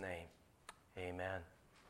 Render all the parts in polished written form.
name, amen.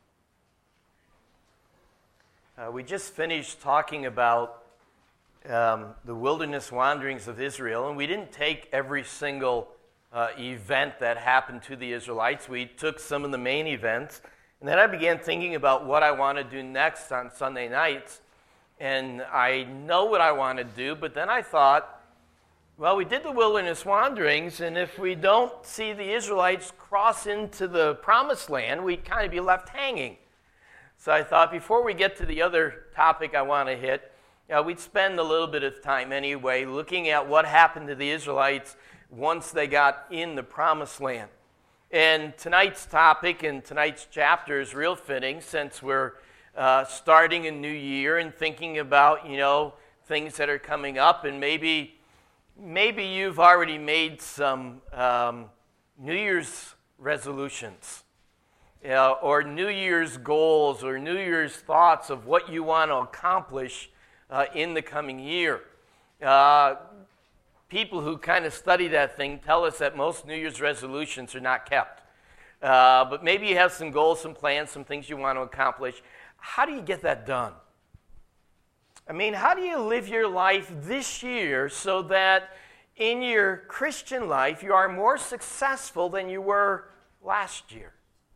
We just finished talking about the wilderness wanderings of Israel, and we didn't take every single event that happened to the Israelites. We took some of the main events, and then I began thinking about what I want to do next on Sunday nights, and I know what I want to do, but then I thought, well, we did the wilderness wanderings, and if we don't see the Israelites cross into the promised land, we'd kind of be left hanging. So I thought before we get to the other topic I want to hit, we'd spend a little bit of time anyway looking at what happened to the Israelites once they got in the promised land. And tonight's topic and tonight's chapter is real fitting since we're starting a new year and thinking about, things that are coming up, and maybe you've already made some New Year's resolutions, or New Year's goals, or New Year's thoughts of what you want to accomplish in the coming year. People who kind of study that thing tell us that most New Year's resolutions are not kept. But maybe you have some goals, some plans, some things you want to accomplish. How do you get that done? I mean, how do you live your life this year so that in your Christian life you are more successful than you were last year?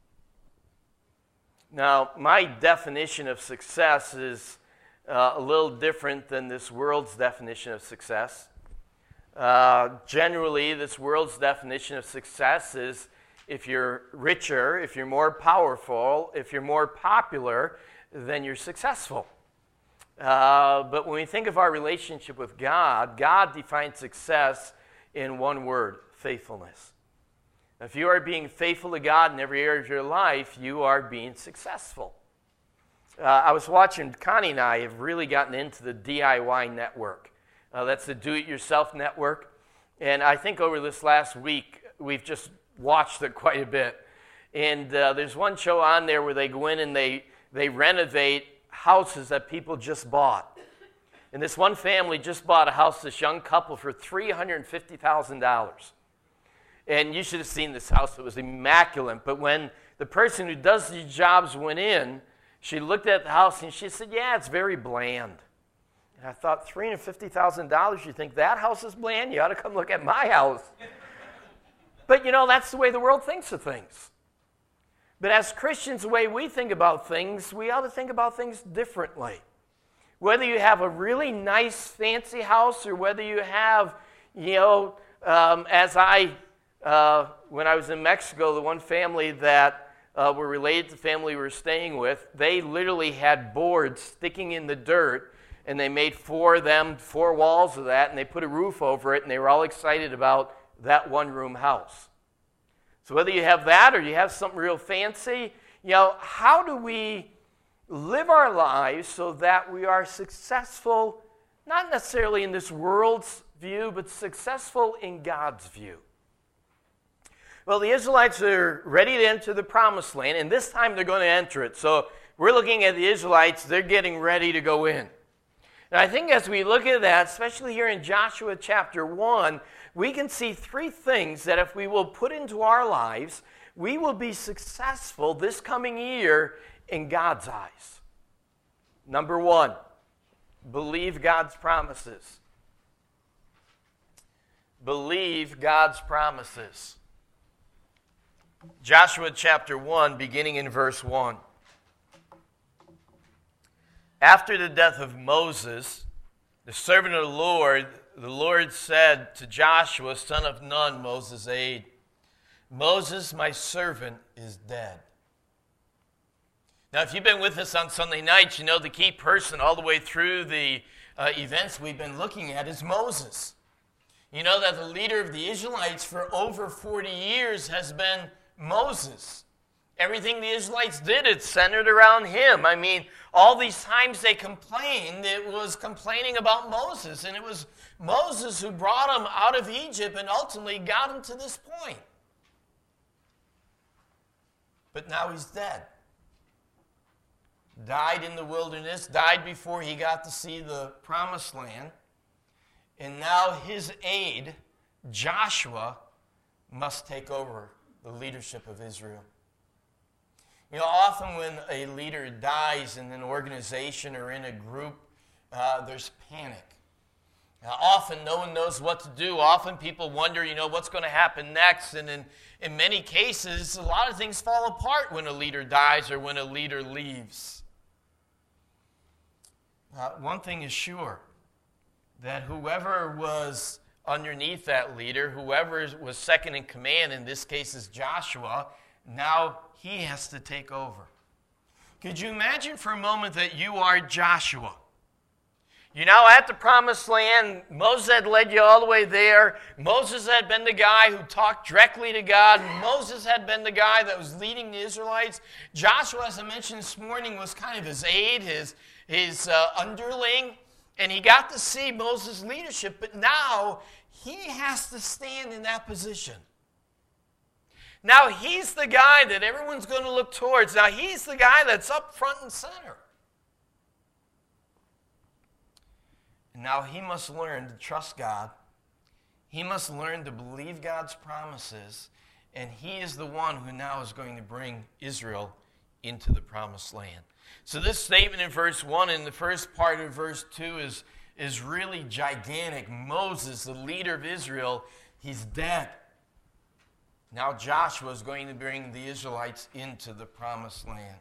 Now, my definition of success is a little different than this world's definition of success. Generally, this world's definition of success is if you're richer, if you're more powerful, if you're more popular, then you're successful. But when we think of our relationship with God, God defines success in one word: faithfulness. If you are being faithful to God in every area of your life, you are being successful. I was watching, Connie and I have really gotten into the DIY network. That's the do-it-yourself network. And I think over this last week, we've just watched it quite a bit. And there's one show on there where they go in and they renovate houses that people just bought. And this one family just bought a house, this young couple, for $350,000. And you should have seen this house. It was immaculate. But when the person who does these jobs went in, she looked at the house and she said, yeah, it's very bland. And I thought, $350,000, you think that house is bland? You ought to come look at my house. But, that's the way the world thinks of things. But as Christians, the way we think about things, we ought to think about things differently. Whether you have a really nice, fancy house or whether you have, when I was in Mexico, the one family that were related to the family we were staying with, they literally had boards sticking in the dirt, and they made four walls of that, and they put a roof over it, and they were all excited about that one-room house. So whether you have that or you have something real fancy, how do we live our lives so that we are successful, not necessarily in this world's view, but successful in God's view? Well, the Israelites are ready to enter the promised land, and this time they're going to enter it. So we're looking at the Israelites, they're getting ready to go in. And I think as we look at that, especially here in Joshua chapter 1, we can see three things that if we will put into our lives, we will be successful this coming year in God's eyes. Number one, believe God's promises. Believe God's promises. Joshua chapter 1, beginning in verse 1. After the death of Moses, the servant of the Lord said to Joshua, son of Nun, Moses' aide, Moses, my servant, is dead. Now, if you've been with us on Sunday nights, you know the key person all the way through the events we've been looking at is Moses. You know that the leader of the Israelites for over 40 years has been Moses. Everything the Israelites did, it centered around him. I mean, all these times they complained, it was complaining about Moses. And it was Moses who brought them out of Egypt and ultimately got them to this point. But now he's dead. Died in the wilderness, died before he got to see the promised land. And now his aide, Joshua, must take over the leadership of Israel. Often when a leader dies in an organization or in a group, there's panic. Often no one knows what to do. Often people wonder, what's going to happen next. And in many cases, a lot of things fall apart when a leader dies or when a leader leaves. One thing is sure, that whoever was underneath that leader, whoever was second in command, in this case is Joshua, now he has to take over. Could you imagine for a moment that you are Joshua? You're now at the promised land. Moses had led you all the way there. Moses had been the guy who talked directly to God. Moses had been the guy that was leading the Israelites. Joshua, as I mentioned this morning, was kind of his aide, his underling. And he got to see Moses' leadership, but now he has to stand in that position. Now he's the guy that everyone's going to look towards. Now he's the guy that's up front and center. And now he must learn to trust God. He must learn to believe God's promises. And he is the one who now is going to bring Israel into the promised land. So this statement in verse 1 and the first part of verse 2 is really gigantic. Moses, the leader of Israel, he's dead. Now Joshua is going to bring the Israelites into the promised land.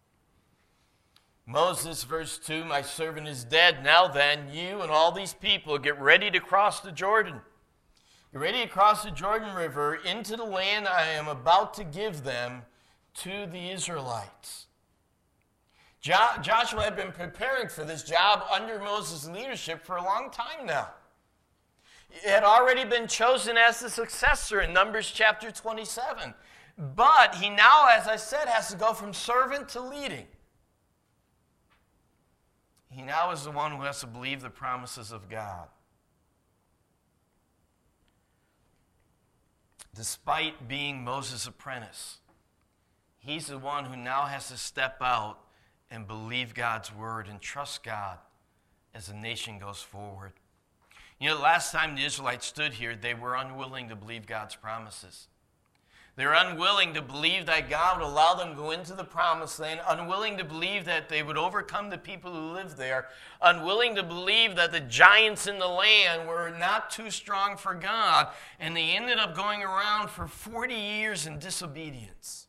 Moses, verse 2, my servant is dead. Now then, you and all these people get ready to cross the Jordan. Get ready to cross the Jordan River into the land I am about to give them to the Israelites. Joshua had been preparing for this job under Moses' leadership for a long time now. He had already been chosen as the successor in Numbers chapter 27. But he now, as I said, has to go from servant to leading. He now is the one who has to believe the promises of God. Despite being Moses' apprentice, he's the one who now has to step out and believe God's word and trust God as the nation goes forward. The last time the Israelites stood here, they were unwilling to believe God's promises. They were unwilling to believe that God would allow them to go into the promised land, unwilling to believe that they would overcome the people who lived there, unwilling to believe that the giants in the land were not too strong for God, and they ended up going around for 40 years in disobedience.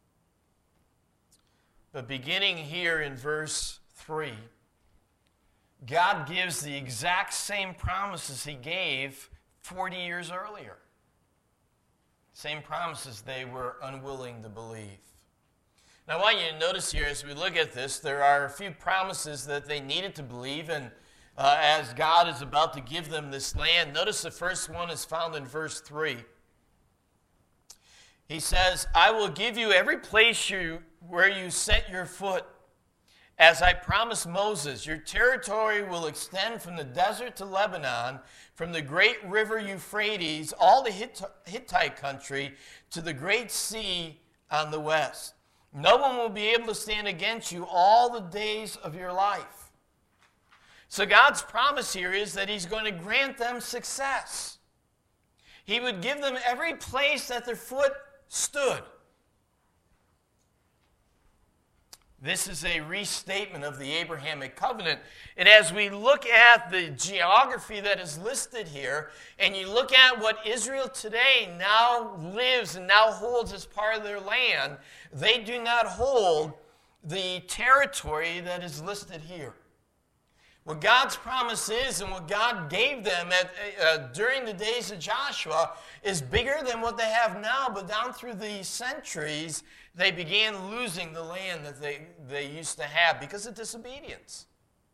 But beginning here in verse 3, God gives the exact same promises he gave 40 years earlier. Same promises they were unwilling to believe. Now I want you to notice here as we look at this, there are a few promises that they needed to believe, and as God is about to give them this land, notice the first one is found in verse 3. He says, I will give you every place where you set your foot. As I promised Moses, your territory will extend from the desert to Lebanon, from the great river Euphrates, all the Hittite country, to the great sea on the west. No one will be able to stand against you all the days of your life. So God's promise here is that he's going to grant them success. He would give them every place that their foot stood. This is a restatement of the Abrahamic covenant. And as we look at the geography that is listed here, and you look at what Israel today now lives and now holds as part of their land, they do not hold the territory that is listed here. What God's promise is and what God gave them during the days of Joshua is bigger than what they have now, but down through the centuries, they began losing the land that they used to have because of disobedience.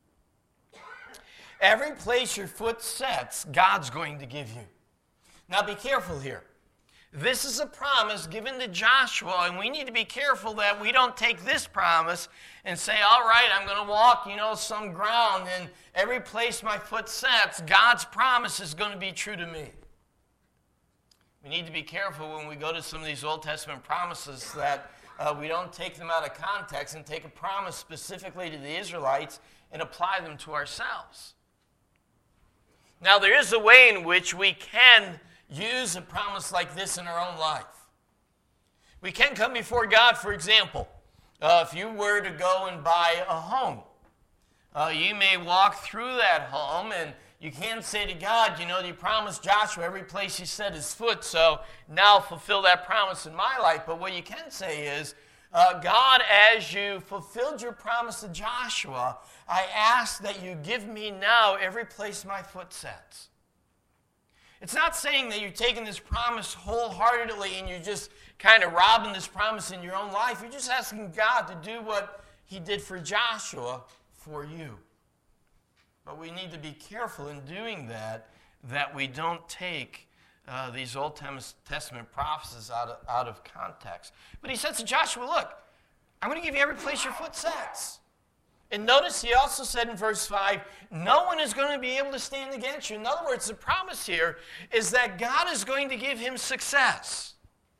Every place your foot sets, God's going to give you. Now be careful here. This is a promise given to Joshua, and we need to be careful that we don't take this promise and say, all right, I'm going to walk, some ground, and every place my foot sets, God's promise is going to be true to me. We need to be careful when we go to some of these Old Testament promises that we don't take them out of context and take a promise specifically to the Israelites and apply them to ourselves. Now, there is a way in which we can use a promise like this in our own life. We can come before God, for example, If you were to go and buy a home, you may walk through that home and you can't say to God, you promised Joshua every place he set his foot, so now fulfill that promise in my life. But what you can say is, God, as you fulfilled your promise to Joshua, I ask that you give me now every place my foot sets. It's not saying that you're taking this promise wholeheartedly and you're just kind of robbing this promise in your own life. You're just asking God to do what he did for Joshua for you. But we need to be careful in doing that we don't take these Old Testament prophecies out of context. But he says to Joshua, look, I'm going to give you every place your foot sets. And notice he also said in verse 5, no one is going to be able to stand against you. In other words, the promise here is that God is going to give him success.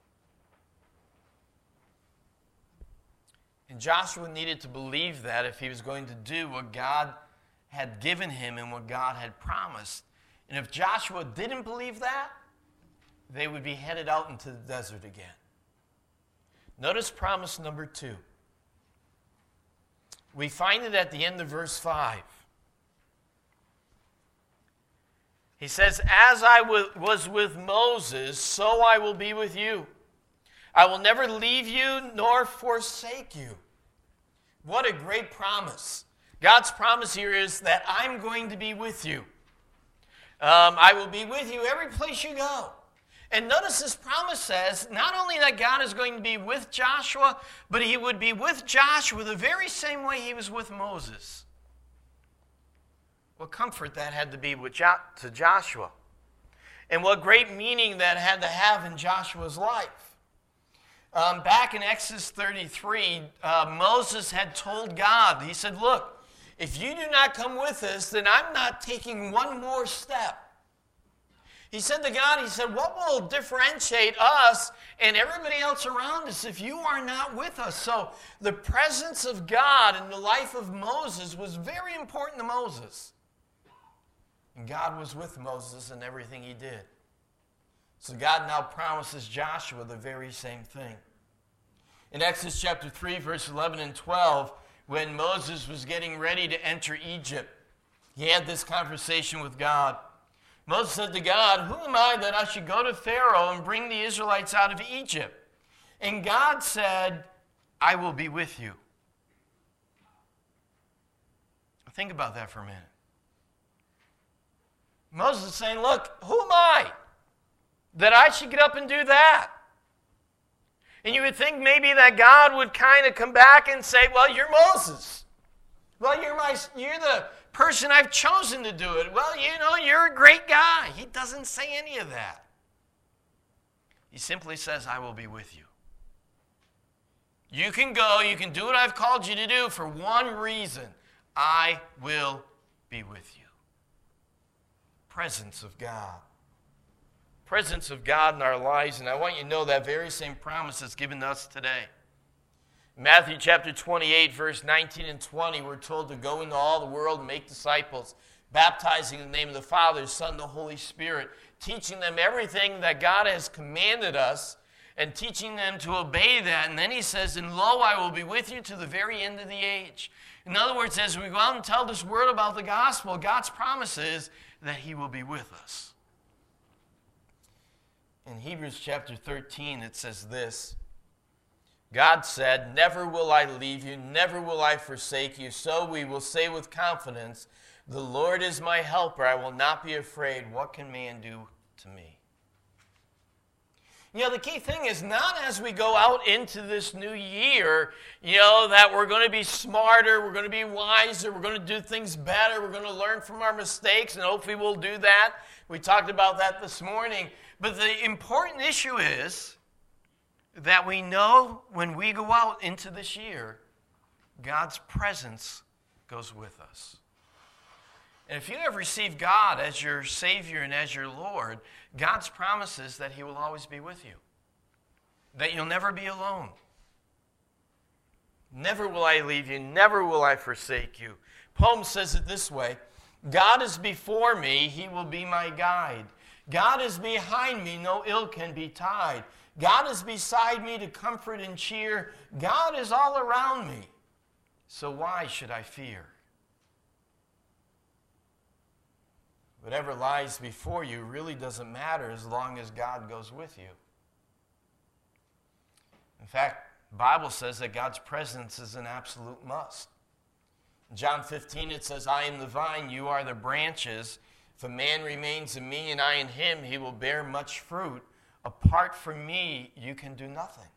And Joshua needed to believe that if he was going to do what God had given him and what God had promised. And if Joshua didn't believe that, they would be headed out into the desert again. Notice promise number 2. We find it at the end of verse 5. He says, as I was with Moses, so I will be with you. I will never leave you nor forsake you. What a great promise. God's promise here is that I'm going to be with you. I will be with you every place you go. And notice this promise says not only that God is going to be with Joshua, but he would be with Joshua the very same way he was with Moses. What comfort that had to be to Joshua. And what great meaning that had to have in Joshua's life. Back in Exodus 33, Moses had told God, he said, look, if you do not come with us, then I'm not taking one more step. He said to God, he said, what will differentiate us and everybody else around us if you are not with us? So the presence of God in the life of Moses was very important to Moses. And God was with Moses in everything he did. So God now promises Joshua the very same thing. In Exodus chapter 3, verse 11 and 12, when Moses was getting ready to enter Egypt, he had this conversation with God. Moses said to God, who am I that I should go to Pharaoh and bring the Israelites out of Egypt? And God said, I will be with you. Think about that for a minute. Moses is saying, look, who am I that I should get up and do that? And you would think maybe that God would kind of come back and say, well, you're Moses. Well, you're the person I've chosen to do it. Well, you're a great guy. He doesn't say any of that. He simply says, I will be with you. You can go, you can do what I've called you to do for one reason. I will be with you. Presence of God. Presence of God in our lives, and I want you to know that very same promise is given to us today. Matthew chapter 28, verse 19 and 20, we're told to go into all the world and make disciples, baptizing in the name of the Father, the Son, and the Holy Spirit, teaching them everything that God has commanded us, and teaching them to obey that. And then he says, and lo, I will be with you to the very end of the age. In other words, as we go out and tell this word about the gospel, God's promise is that he will be with us. In Hebrews chapter 13, it says this, God said, never will I leave you, never will I forsake you. So we will say with confidence, the Lord is my helper. I will not be afraid. What can man do to me? The key thing is not as we go out into this new year, that we're going to be smarter, we're going to be wiser, we're going to do things better, we're going to learn from our mistakes, and hopefully we'll do that. We talked about that this morning. But the important issue is that we know when we go out into this year, God's presence goes with us. And if you have received God as your Savior and as your Lord, God's promise is that he will always be with you, that you'll never be alone. Never will I leave you, never will I forsake you. Poem says it this way, God is before me, he will be my guide. God is behind me, no ill can betide. God is beside me to comfort and cheer. God is all around me. So why should I fear? Whatever lies before you really doesn't matter as long as God goes with you. In fact, the Bible says that God's presence is an absolute must. In John 15 it says, I am the vine, you are the branches. If a man remains in me and I in him, he will bear much fruit. Apart from me, you can do nothing.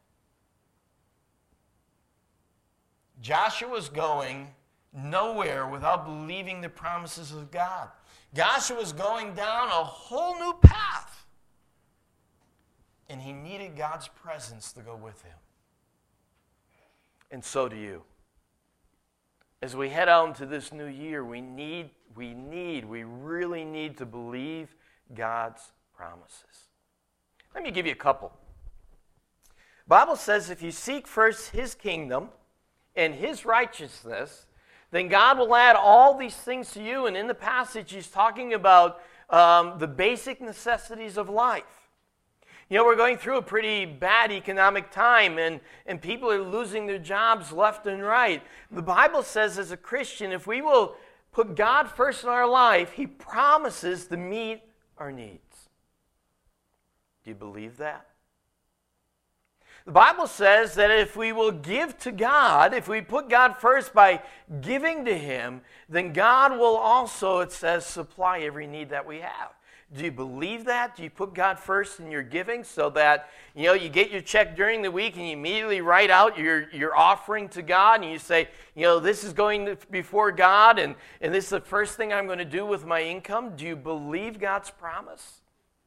Joshua was going nowhere without believing the promises of God. Joshua was going down a whole new path. And he needed God's presence to go with him. And so do you. As we head out into this new year, we really need to believe God's promises. Let me give you a couple. The Bible says if you seek first His kingdom and His righteousness, then God will add all these things to you. And in the passage, He's talking about the basic necessities of life. You know, we're going through a pretty bad economic time, and people are losing their jobs left and right. The Bible says as a Christian, if we will put God first in our life, He promises to meet our needs. Do you believe that? The Bible says that if we will give to God, if we put God first by giving to Him, then God will also, it says, supply every need that we have. Do you believe that? Do you put God first in your giving so that, you know, you get your check during the week and you immediately write out your offering to God and you say, you know, this is going before God and this is the first thing I'm going to do with my income? Do you believe God's promise?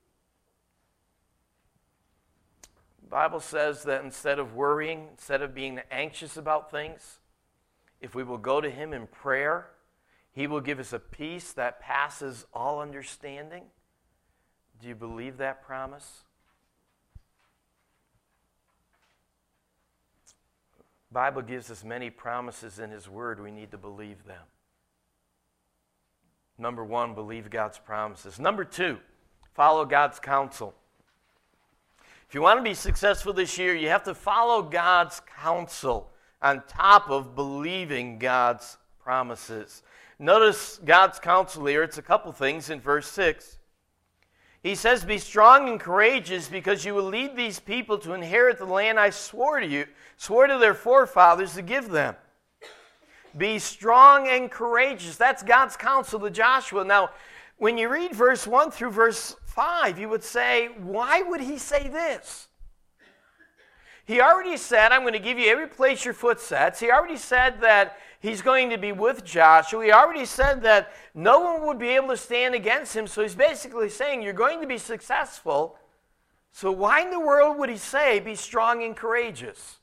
The Bible says that instead of worrying, instead of being anxious about things, if we will go to Him in prayer, He will give us a peace that passes all understanding. Do you believe that promise? The Bible gives us many promises in His Word. We need to believe them. Number one, believe God's promises. Number two, follow God's counsel. If you want to be successful this year, you have to follow God's counsel on top of believing God's promises. Notice God's counsel here. It's a couple things in verse 6. He says, be strong and courageous because you will lead these people to inherit the land I swore to their forefathers to give them. Be strong and courageous. That's God's counsel to Joshua. Now, when you read verse 1 through verse 5, you would say, why would he say this? He already said, I'm going to give you every place your foot sets. He already said that he's going to be with Joshua. He already said that no one would be able to stand against him. So he's basically saying, you're going to be successful. So why in the world would he say, be strong and courageous?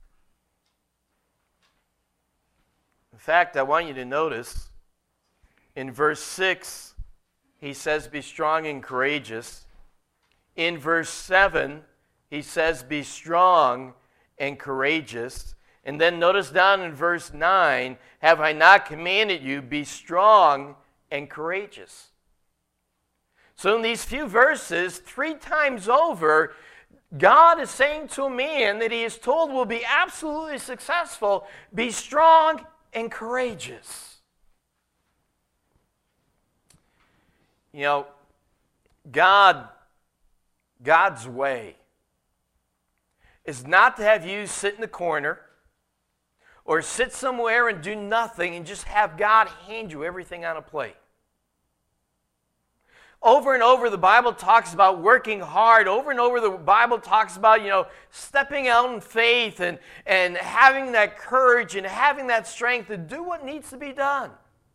In fact, I want you to notice in verse 6, he says, be strong and courageous. In verse 7, he says, be strong and courageous. And then notice down in verse 9, have I not commanded you, be strong and courageous? So in these few verses, 3 times over, God is saying to a man that he is told will be absolutely successful, be strong and courageous. You know, God's way is not to have you sit in the corner or sit somewhere and do nothing and just have God hand you everything on a plate. Over and over, the Bible talks about working hard. Over and over, the Bible talks about, stepping out in faith and having that courage and having that strength to do what needs to be done.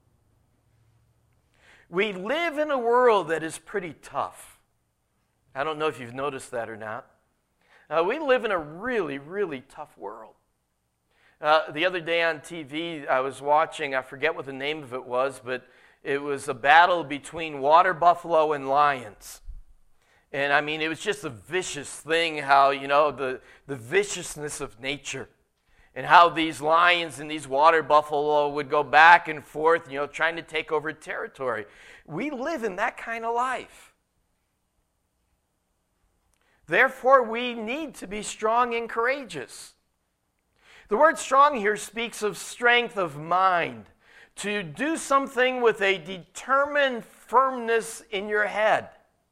We live in a world that is pretty tough. I don't know if you've noticed that or not. We live in a really, really tough world. The other day on TV, I was watching, I forget what the name of it was, but it was a battle between water buffalo and lions. And I mean, it was just a vicious thing, how, the viciousness of nature. And how these lions and these water buffalo would go back and forth, trying to take over territory. We live in that kind of life. Therefore, we need to be strong and courageous. The word strong here speaks of strength of mind, to do something with a determined firmness in your head.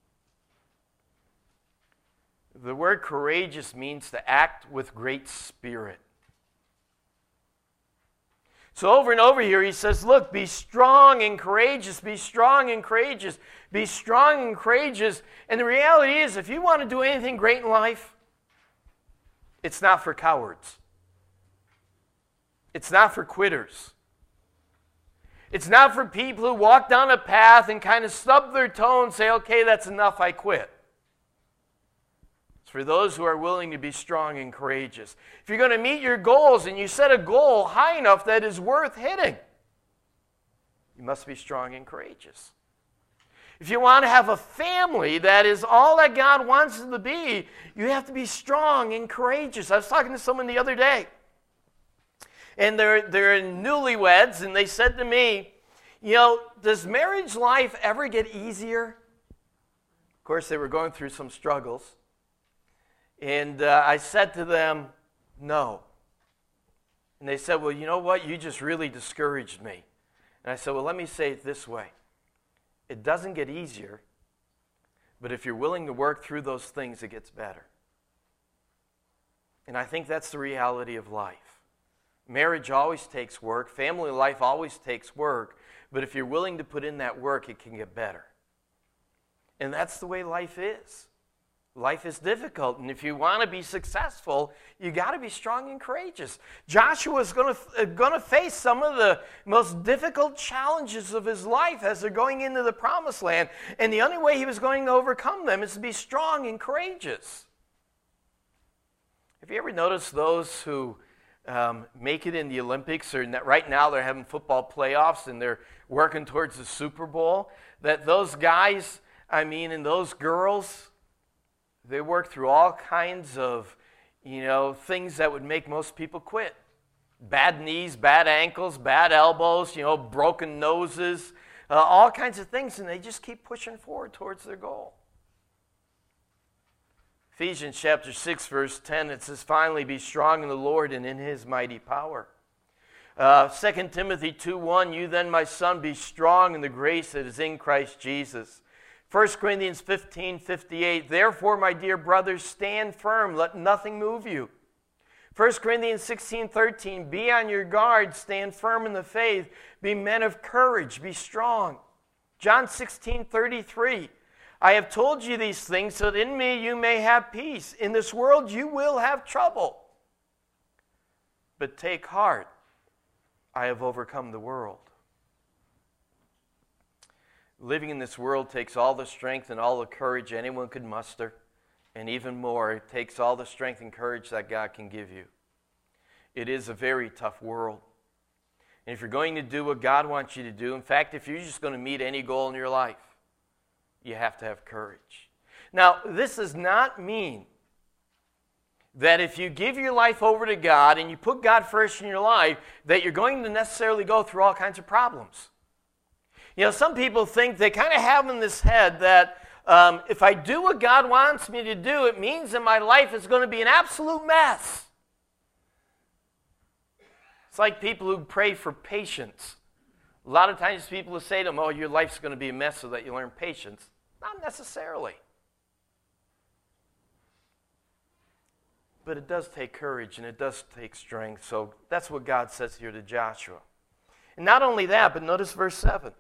The word courageous means to act with great spirit. So over and over here he says, look, be strong and courageous, be strong and courageous, be strong and courageous. And the reality is, if you want to do anything great in life, it's not for cowards. It's not for quitters. It's not for people who walk down a path and kind of stub their toe and say, okay, that's enough, I quit. It's for those who are willing to be strong and courageous. If you're going to meet your goals and you set a goal high enough that is worth hitting, you must be strong and courageous. If you want to have a family that is all that God wants it to be, you have to be strong and courageous. I was talking to someone the other day, and they're newlyweds, and they said to me, does marriage life ever get easier? Of course, they were going through some struggles. And I said to them, no. And they said, well, you know what? You just really discouraged me. And I said, well, let me say it this way. It doesn't get easier, but if you're willing to work through those things, it gets better. And I think that's the reality of life. Marriage always takes work. Family life always takes work. But if you're willing to put in that work, it can get better. And that's the way life is. Life is difficult, and if you want to be successful, you got to be strong and courageous. Joshua is going to face some of the most difficult challenges of his life as they're going into the promised land, and the only way he was going to overcome them is to be strong and courageous. Have you ever noticed those who make it in the Olympics, or right now they're having football playoffs and they're working towards the Super Bowl, that those guys, and those girls, they work through all kinds of, things that would make most people quit. Bad knees, bad ankles, bad elbows, broken noses, all kinds of things, and they just keep pushing forward towards their goal. Ephesians chapter 6, verse 10, it says, finally be strong in the Lord and in his mighty power. 2 Timothy 2:1, you then, my son, be strong in the grace that is in Christ Jesus. 1 Corinthians 15:58, therefore, my dear brothers, stand firm, let nothing move you. 1 Corinthians 16:13, be on your guard, stand firm in the faith, be men of courage, be strong. John 16:33, I have told you these things so that in me you may have peace. In this world you will have trouble. But take heart, I have overcome the world. Living in this world takes all the strength and all the courage anyone could muster, and even more, it takes all the strength and courage that God can give you. It is a very tough world. And if you're going to do what God wants you to do, in fact, if you're just going to meet any goal in your life, you have to have courage. Now, this does not mean that if you give your life over to God and you put God first in your life, that you're going to necessarily go through all kinds of problems. Some people think, they kind of have in this head that if I do what God wants me to do, it means that my life is going to be an absolute mess. It's like people who pray for patience. A lot of times people will say to them, oh, your life's going to be a mess so that you learn patience. Not necessarily. But it does take courage and it does take strength. So that's what God says here to Joshua. And not only that, but notice verse 7.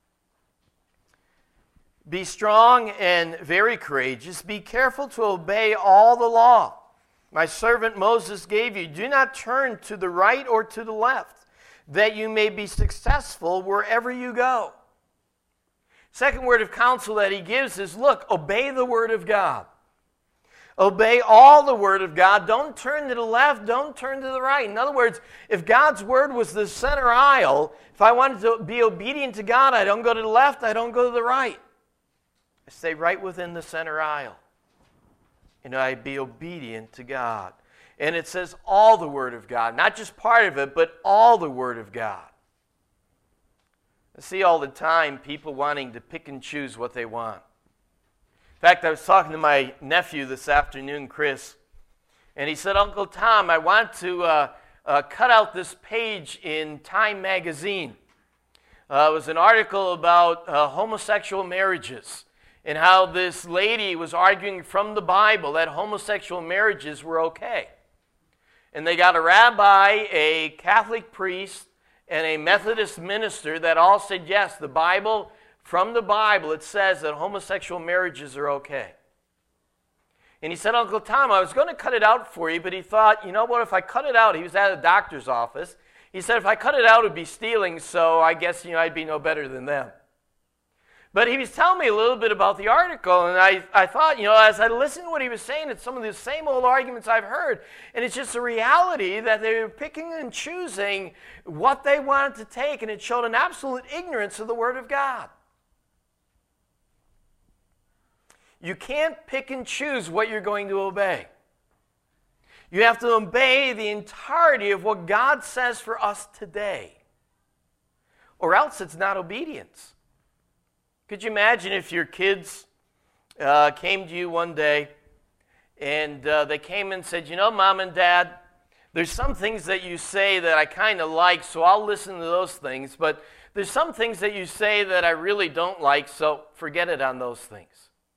Be strong and very courageous. Be careful to obey all the law my servant Moses gave you. Do not turn to the right or to the left, that you may be successful wherever you go. Second word of counsel that he gives is, look, obey the word of God. Obey all the word of God. Don't turn to the left. Don't turn to the right. In other words, if God's word was the center aisle, if I wanted to be obedient to God, I don't go to the left, I don't go to the right. I stay right within the center aisle. And I be obedient to God. And it says all the word of God. Not just part of it, but all the word of God. I see all the time people wanting to pick and choose what they want. In fact, I was talking to my nephew this afternoon, Chris, and he said, Uncle Tom, I want to cut out this page in Time magazine. It was an article about homosexual marriages and how this lady was arguing from the Bible that homosexual marriages were okay. And they got a rabbi, a Catholic priest, and a Methodist minister that all said, yes, from the Bible, it says that homosexual marriages are okay. And he said, Uncle Tom, I was going to cut it out for you, but he thought, you know what, if I cut it out, he was at a doctor's office. He said, if I cut it out, it would be stealing, so I guess, I'd be no better than them. But he was telling me a little bit about the article, and I thought, as I listened to what he was saying, it's some of the same old arguments I've heard, and it's just a reality that they were picking and choosing what they wanted to take, and it showed an absolute ignorance of the Word of God. You can't pick and choose what you're going to obey. You have to obey the entirety of what God says for us today, or else it's not obedience. Could you imagine if your kids came to you one day and they came and said, Mom and Dad, there's some things that you say that I kind of like, so I'll listen to those things, but there's some things that you say that I really don't like, so forget it on those things.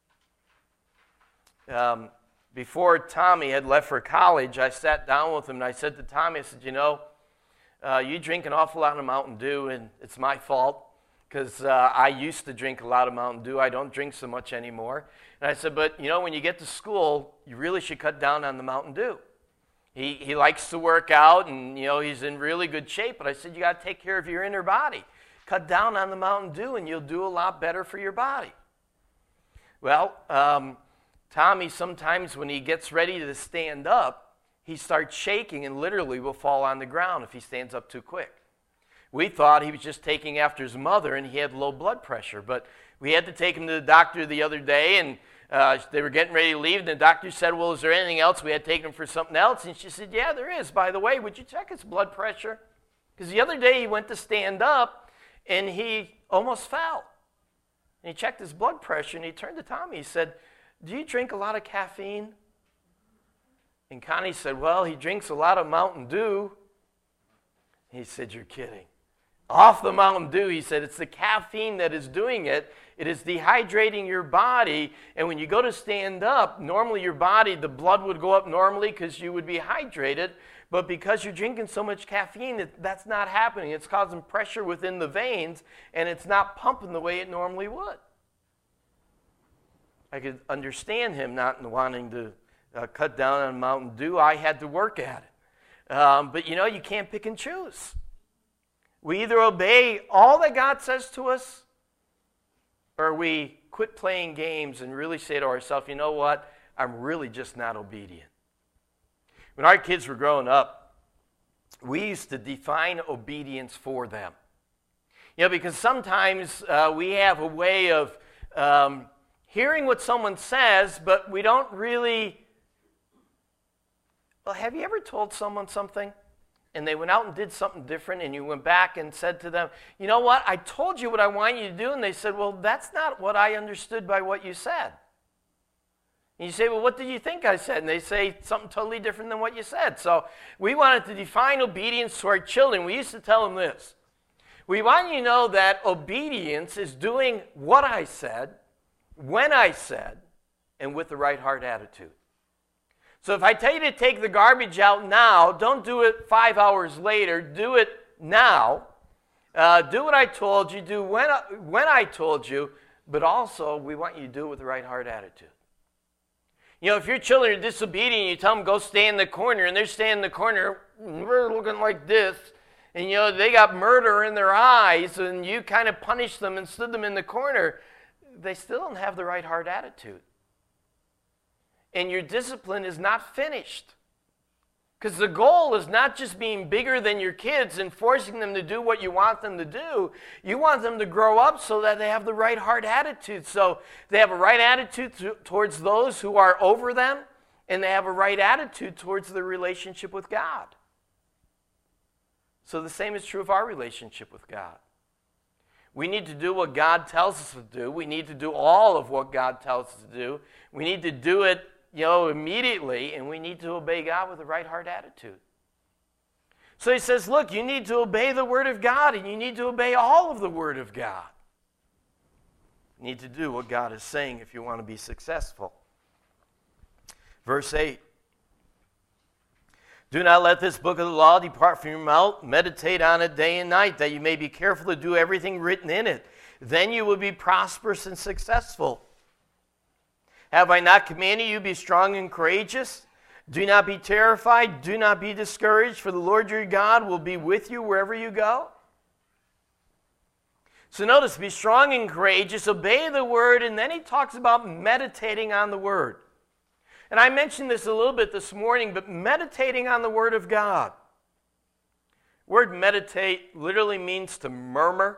Before Tommy had left for college, I sat down with him and I said to Tommy, I said, you drink an awful lot of Mountain Dew, and it's my fault. Because I used to drink a lot of Mountain Dew. I don't drink so much anymore. And I said, but, when you get to school, you really should cut down on the Mountain Dew. He likes to work out, and, he's in really good shape. But I said, you got to take care of your inner body. Cut down on the Mountain Dew, and you'll do a lot better for your body. Well, Tommy, sometimes when he gets ready to stand up, he starts shaking and literally will fall on the ground if he stands up too quick. We thought he was just taking after his mother and he had low blood pressure, but we had to take him to the doctor the other day, and they were getting ready to leave, and the doctor said, well, is there anything else? We had taken him for something else, and she said, yeah, there is. By the way, would you check his blood pressure? Because the other day he went to stand up, and he almost fell. And he checked his blood pressure, and he turned to Tommy. He said, do you drink a lot of caffeine? And Connie said, well, he drinks a lot of Mountain Dew. He said, you're kidding. Off the Mountain Dew, he said, it's the caffeine that is doing it. It is dehydrating your body, and when you go to stand up, normally your body, the blood would go up normally because you would be hydrated, but because you're drinking so much caffeine, that's not happening. It's causing pressure within the veins, and it's not pumping the way it normally would. I could understand him not wanting to cut down on Mountain Dew. I had to work at it. But you can't pick and choose. We either obey all that God says to us, or we quit playing games and really say to ourselves, you know what, I'm really just not obedient. When our kids were growing up, we used to define obedience for them. Because sometimes we have a way of hearing what someone says, but we don't really... Well, have you ever told someone something, and they went out and did something different, and you went back and said to them, you know what, I told you what I want you to do, and they said, well, that's not what I understood by what you said. And you say, well, what did you think I said? And they say something totally different than what you said. So we wanted to define obedience to our children. We used to tell them this. We want you to know that obedience is doing what I said, when I said, and with the right heart attitude. So if I tell you to take the garbage out now, don't do it 5 hours later. Do it now. Do what I told you. Do when I told you. But also, we want you to do it with the right heart attitude. If your children are disobedient, you tell them go stay in the corner, and they're staying in the corner, we're looking like this, and they got murder in their eyes, and you kind of punished them and stood them in the corner, they still don't have the right heart attitude. And your discipline is not finished. Because the goal is not just being bigger than your kids and forcing them to do what you want them to do. You want them to grow up so that they have the right heart attitude. So they have a right attitude towards those who are over them, and they have a right attitude towards their relationship with God. So the same is true of our relationship with God. We need to do what God tells us to do. We need to do all of what God tells us to do. We need to do it, immediately, and we need to obey God with a right heart attitude. So he says, look, you need to obey the Word of God, and you need to obey all of the Word of God. You need to do what God is saying if you want to be successful. Verse 8. Do not let this book of the law depart from your mouth. Meditate on it day and night, that you may be careful to do everything written in it. Then you will be prosperous and successful. Have I not commanded you, be strong and courageous? Do not be terrified. Do not be discouraged, for the Lord your God will be with you wherever you go. So notice, be strong and courageous, obey the word, and then he talks about meditating on the word. And I mentioned this a little bit this morning, but meditating on the Word of God. The word meditate literally means to murmur.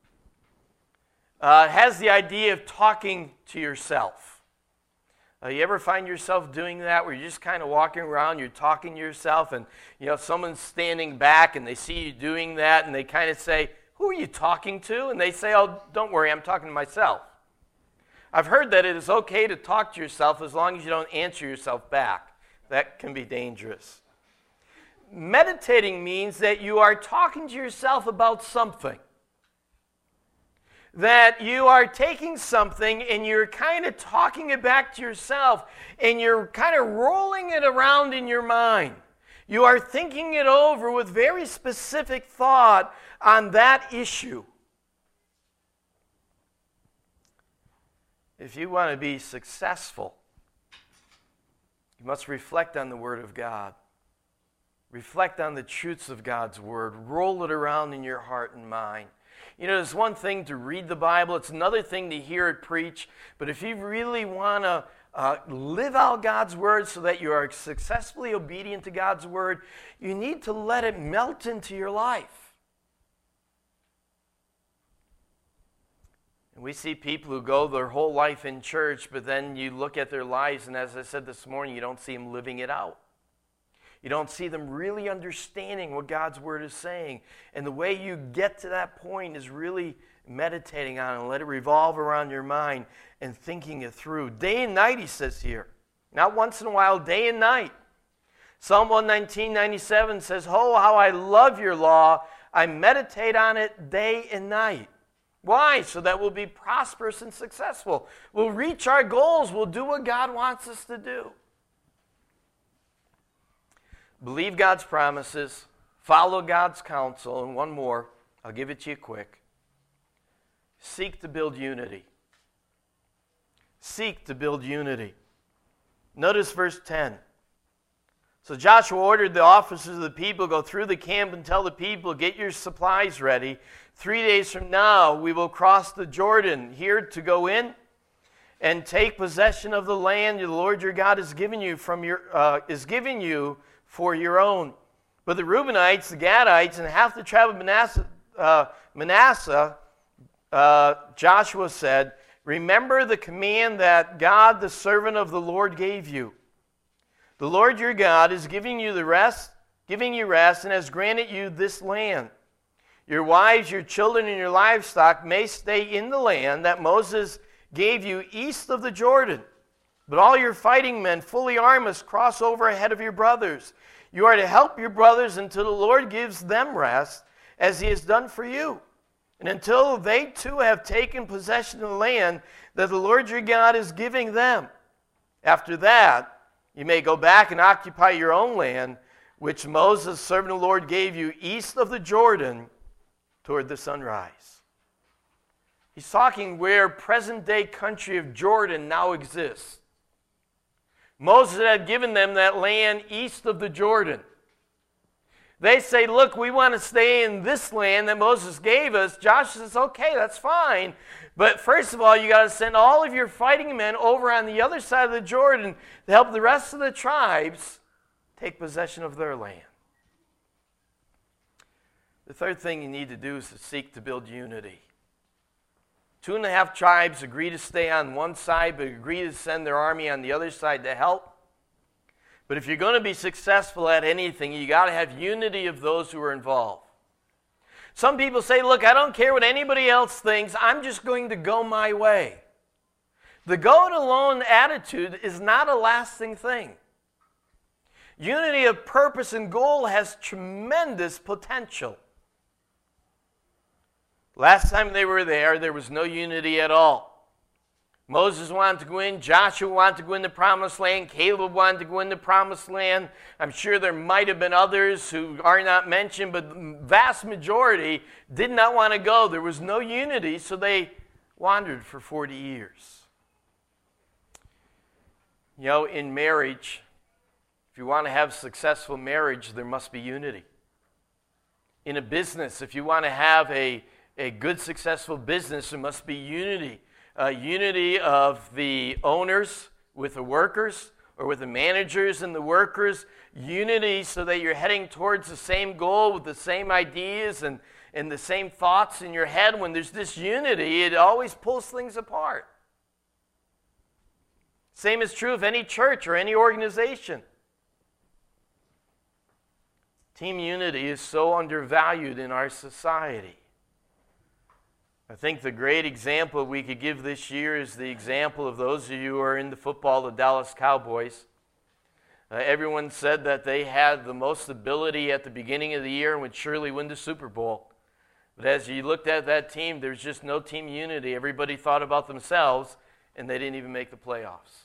It has the idea of talking to yourself. You ever find yourself doing that where you're just kind of walking around, you're talking to yourself, and someone's standing back and they see you doing that and they kind of say, who are you talking to? And they say, oh, don't worry, I'm talking to myself. I've heard that it is okay to talk to yourself as long as you don't answer yourself back. That can be dangerous. Meditating means that you are talking to yourself about something. That you are taking something and you're kind of talking it back to yourself and you're kind of rolling it around in your mind. You are thinking it over with very specific thought on that issue. If you want to be successful, you must reflect on the Word of God. Reflect on the truths of God's Word. Roll it around in your heart and mind. It's one thing to read the Bible. It's another thing to hear it preached. But if you really want to live out God's Word so that you are successfully obedient to God's Word, you need to let it melt into your life. And we see people who go their whole life in church, but then you look at their lives, and as I said this morning, you don't see them living it out. You don't see them really understanding what God's Word is saying. And the way you get to that point is really meditating on it and let it revolve around your mind and thinking it through. Day and night, he says here. Not once in a while, day and night. Psalm 119:97 says, oh, how I love your law. I meditate on it day and night. Why? So that we'll be prosperous and successful. We'll reach our goals. We'll do what God wants us to do. Believe God's promises. Follow God's counsel. And one more. I'll give it to you quick. Seek to build unity. Seek to build unity. Notice verse 10. So Joshua ordered the officers of the people, go through the camp and tell the people, get your supplies ready. 3 days from now, we will cross the Jordan here to go in and take possession of the land the Lord your God is giving you for your own. But the Reubenites, the Gadites, and half the tribe of Manasseh, Joshua said, remember the command that God, the servant of the Lord, gave you. The Lord your God is giving you rest, and has granted you this land. Your wives, your children, and your livestock may stay in the land that Moses gave you east of the Jordan. But all your fighting men, fully armed, must cross over ahead of your brothers. You are to help your brothers until the Lord gives them rest, as he has done for you. And until they too have taken possession of the land that the Lord your God is giving them. After that, you may go back and occupy your own land, which Moses, servant of the Lord, gave you east of the Jordan, toward the sunrise. He's talking where present-day country of Jordan now exists. Moses had given them that land east of the Jordan. They say, look, we want to stay in this land that Moses gave us. Joshua says, okay, that's fine. But first of all, you got to send all of your fighting men over on the other side of the Jordan to help the rest of the tribes take possession of their land. The third thing you need to do is to seek to build unity. 2.5 tribes agree to stay on one side, but agree to send their army on the other side to help. But if you're going to be successful at anything, you got to have unity of those who are involved. Some people say, look, I don't care what anybody else thinks. I'm just going to go my way. The go-it-alone attitude is not a lasting thing. Unity of purpose and goal has tremendous potential. Last time they were there was no unity at all. Moses wanted to go in, Joshua wanted to go in the promised land, Caleb wanted to go in the promised land. I'm sure there might have been others who are not mentioned, but the vast majority did not want to go. There was no unity, so they wandered for 40 years. You know, in marriage, if you want to have successful marriage, there must be unity. In a business, if you want to have a good, successful business, there must be unity. Unity of the owners with the workers, or with the managers and the workers. Unity so that you're heading towards the same goal with the same ideas and the same thoughts in your head. When there's this unity, it always pulls things apart. Same is true of any church or any organization. Team unity is so undervalued in our society. I think the great example we could give this year is the example of those of you who are into football, the Dallas Cowboys. Everyone said that they had the most ability at the beginning of the year and would surely win the Super Bowl. But as you looked at that team, there's just no team unity. Everybody thought about themselves, and they didn't even make the playoffs.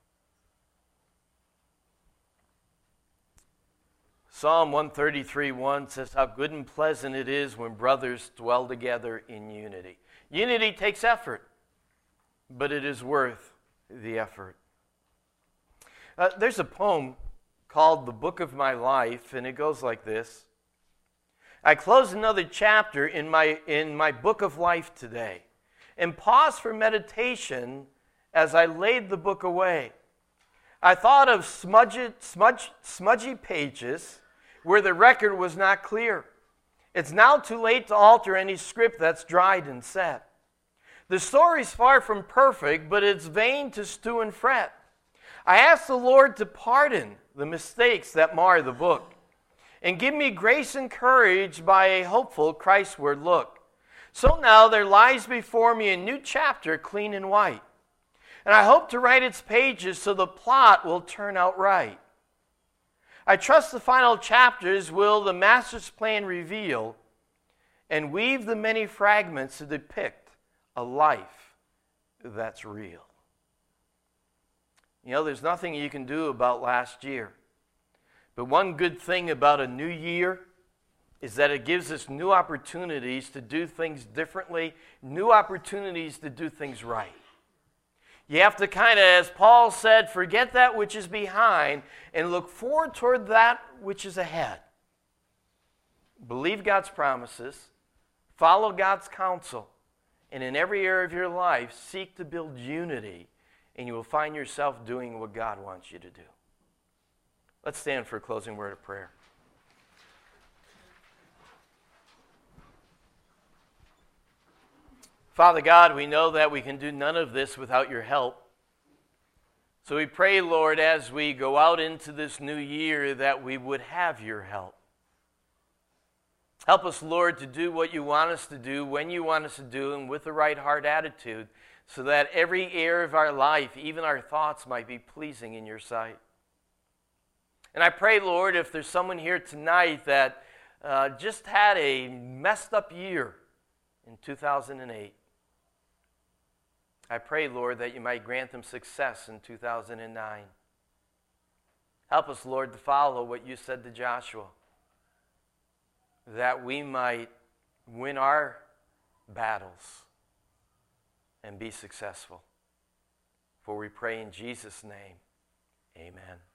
Psalm 133:1 says, how good and pleasant it is when brothers dwell together in unity. Unity takes effort, but it is worth the effort. There's a poem called The Book of My Life, and it goes like this. I close another chapter in my book of life today and pause for meditation as I laid the book away. I thought of smudgy pages where the record was not clear. It's now too late to alter any script that's dried and set. The story's far from perfect, but it's vain to stew and fret. I ask the Lord to pardon the mistakes that mar the book and give me grace and courage by a hopeful Christward look. So now there lies before me a new chapter clean and white, and I hope to write its pages so the plot will turn out right. I trust the final chapters will the Master's plan reveal and weave the many fragments to depict a life that's real. You know, there's nothing you can do about last year. But one good thing about a new year is that it gives us new opportunities to do things differently, new opportunities to do things right. You have to kind of, as Paul said, forget that which is behind and look forward toward that which is ahead. Believe God's promises, follow God's counsel, and in every area of your life, seek to build unity, and you will find yourself doing what God wants you to do. Let's stand for a closing word of prayer. Father God, we know that we can do none of this without your help. So we pray, Lord, as we go out into this new year, that we would have your help. Help us, Lord, to do what you want us to do, when you want us to do, and with the right heart attitude, so that every area of our life, even our thoughts, might be pleasing in your sight. And I pray, Lord, if there's someone here tonight that just had a messed up year in 2008, I pray, Lord, that you might grant them success in 2009. Help us, Lord, to follow what you said to Joshua, that we might win our battles and be successful. For we pray in Jesus' name, amen.